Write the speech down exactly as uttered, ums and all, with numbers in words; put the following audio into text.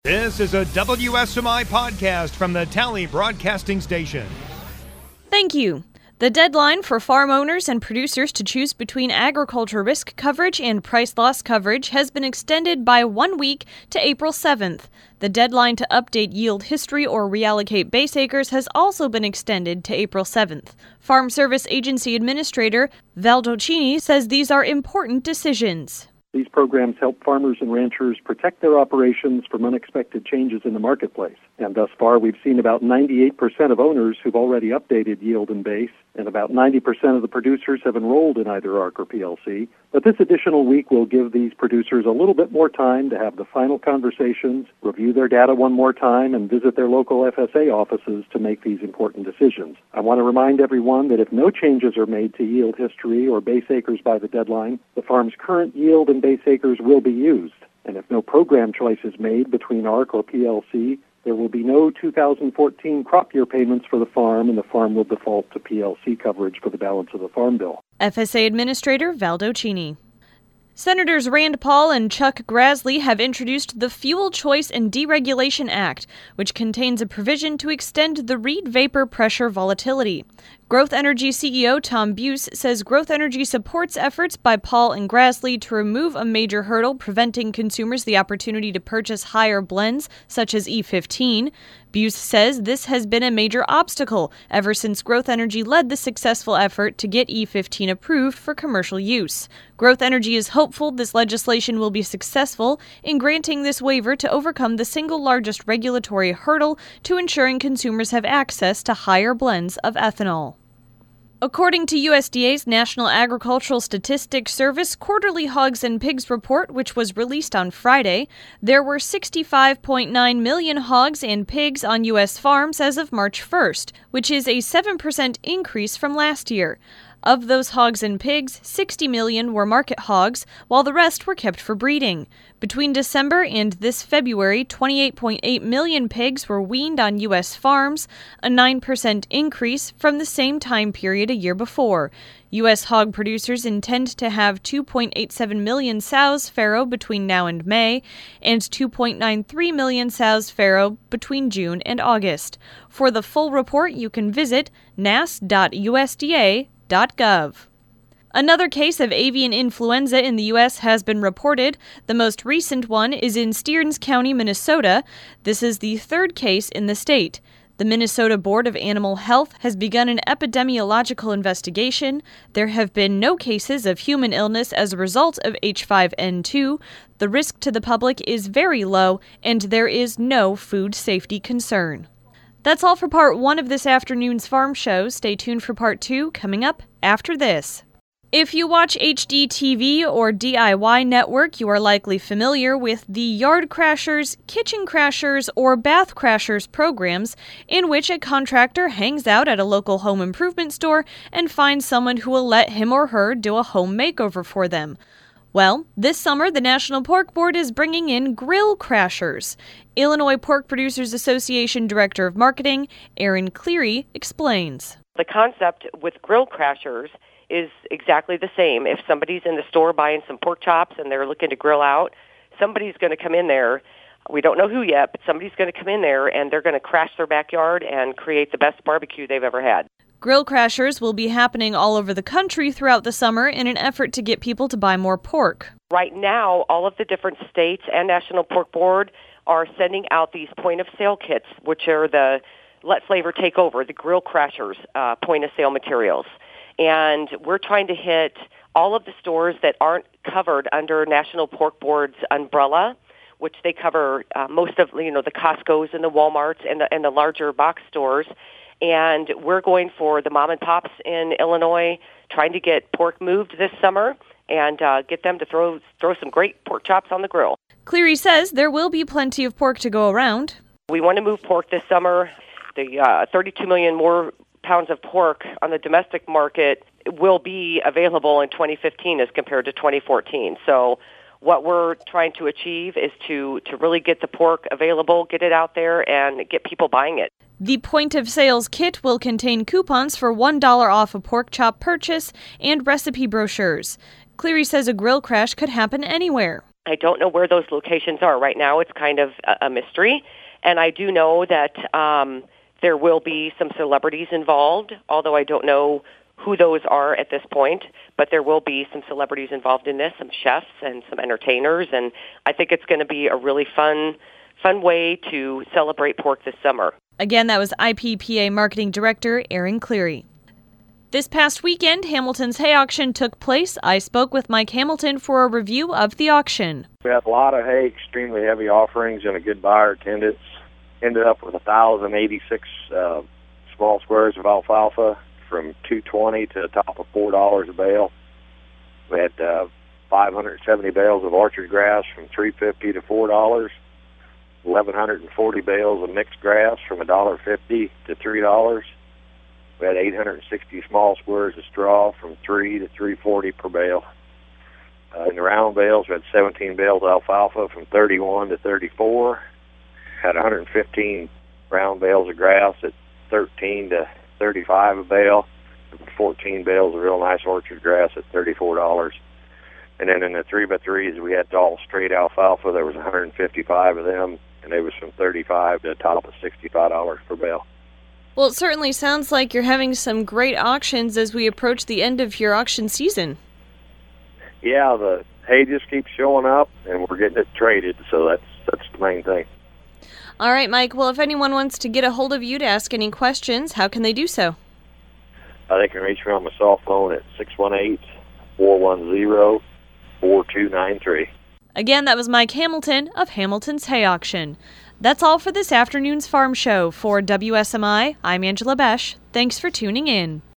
This is a W S M I podcast from the Tally Broadcasting Station. Thank you. The deadline for farm owners and producers to choose between agriculture risk coverage and price loss coverage has been extended by one week to April seventh. The deadline to update yield history or reallocate base acres has also been extended to April seventh. Farm Service Agency Administrator Valdo Cini says these are important decisions. These programs help farmers and ranchers protect their operations from unexpected changes in the marketplace. And thus far, we've seen about ninety-eight percent of owners who've already updated yield and base, and about ninety percent of the producers have enrolled in either A R C or P L C. But this additional week will give these producers a little bit more time to have the final conversations, review their data one more time, and visit their local F S A offices to make these important decisions. I want to remind everyone that if no changes are made to yield history or base acres by the deadline, the farm's current yield and base acres will be used. And if no program choice is made between A R C or P L C, there will be no two thousand fourteen crop year payments for the farm, and the farm will default to P L C coverage for the balance of the farm bill. F S A Administrator Valdo Cini. Senators Rand Paul and Chuck Grassley have introduced the Fuel Choice and Deregulation Act, which contains a provision to extend the Reid vapor pressure volatility. Growth Energy C E O Tom Buse says Growth Energy supports efforts by Paul and Grassley to remove a major hurdle preventing consumers the opportunity to purchase higher blends, such as E fifteen. Buse says this has been a major obstacle ever since Growth Energy led the successful effort to get E fifteen approved for commercial use. Growth Energy is hopeful this legislation will be successful in granting this waiver to overcome the single largest regulatory hurdle to ensuring consumers have access to higher blends of ethanol. According to U S D A's National Agricultural Statistics Service quarterly hogs and pigs report, which was released on Friday, there were sixty-five point nine million hogs and pigs on U S farms as of March first, which is a seven percent increase from last year. Of those hogs and pigs, sixty million were market hogs, while the rest were kept for breeding. Between December and this February, twenty-eight point eight million pigs were weaned on U S farms, a nine percent increase from the same time period a year before. U S hog producers intend to have two point eight seven million sows farrow between now and May, and two point nine three million sows farrow between June and August. For the full report, you can visit N A S dot U S D A dot gov. Another case of avian influenza in the U S has been reported. The most recent one is in Stearns County, Minnesota. This is the third case in the state. The Minnesota Board of Animal Health has begun an epidemiological investigation. There have been no cases of human illness as a result of H five N two. The risk to the public is very low, and there is no food safety concern. That's all for part one of this afternoon's farm show. Stay tuned for part two coming up after this. If you watch H D T V or D I Y Network, you are likely familiar with the Yard Crashers, Kitchen Crashers, or Bath Crashers programs, in which a contractor hangs out at a local home improvement store and finds someone who will let him or her do a home makeover for them. Well, this summer, the National Pork Board is bringing in Grill Crashers. Illinois Pork Producers Association Director of Marketing, Erin Cleary, explains. The concept with Grill Crashers is exactly the same. If somebody's in the store buying some pork chops and they're looking to grill out, somebody's going to come in there. We don't know who yet, but somebody's going to come in there and they're going to crash their backyard and create the best barbecue they've ever had. Grill Crashers will be happening all over the country throughout the summer in an effort to get people to buy more pork. Right now, all of the different states and National Pork Board are sending out these point-of-sale kits, which are the Let Flavor Take Over, the Grill Crashers uh, point-of-sale materials. And we're trying to hit all of the stores that aren't covered under National Pork Board's umbrella, which they cover uh, most of, you know, the Costco's and the Walmarts and the, and the larger box stores. And we're going for the mom and pops in Illinois, trying to get pork moved this summer and uh, get them to throw throw some great pork chops on the grill. Cleary says there will be plenty of pork to go around. We want to move pork this summer. The uh, thirty-two million more pounds of pork on the domestic market will be available in twenty fifteen as compared to twenty fourteen. So what we're trying to achieve is to, to really get the pork available, get it out there, and get people buying it. The point-of-sales kit will contain coupons for one dollar off a pork chop purchase and recipe brochures. Cleary says a grill crash could happen anywhere. I don't know where those locations are. Right now it's kind of a, a mystery. And I do know that um, there will be some celebrities involved, although I don't know who those are at this point. But there will be some celebrities involved in this, some chefs and some entertainers. And I think it's going to be a really fun, fun way to celebrate pork this summer. Again, that was I P P A Marketing Director Aaron Cleary. This past weekend, Hamilton's hay auction took place. I spoke with Mike Hamilton for a review of the auction. We had a lot of hay, extremely heavy offerings, and a good buyer attendance. Ended up with one thousand eighty-six uh, small squares of alfalfa from two dollars and twenty cents to a top of four dollars a bale. We had uh, five hundred seventy bales of orchard grass from three dollars and fifty cents to four dollars. one thousand one hundred forty bales of mixed grass from one dollar and fifty cents to three dollars. We had eight hundred sixty small squares of straw from three to three forty per bale. Uh, in the round bales, we had seventeen bales of alfalfa from thirty-one to thirty-four. Had one hundred fifteen round bales of grass at thirteen to thirty-five a bale. And fourteen bales of real nice orchard grass at thirty-four dollars. And then in the three by threes, we had all straight alfalfa. There was one hundred fifty-five of them, and they was from thirty-five to a top of sixty-five dollars per bale. Well, it certainly sounds like you're having some great auctions as we approach the end of your auction season. Yeah, the hay just keeps showing up, and we're getting it traded, so that's that's the main thing. All right, Mike. Well, if anyone wants to get a hold of you to ask any questions, how can they do so? Uh, they can reach me on my cell phone at six one eight, four one zero, four two nine three. Again, that was Mike Hamilton of Hamilton's Hay Auction. That's all for this afternoon's Farm Show. For W S M I, I'm Angela Besh. Thanks for tuning in.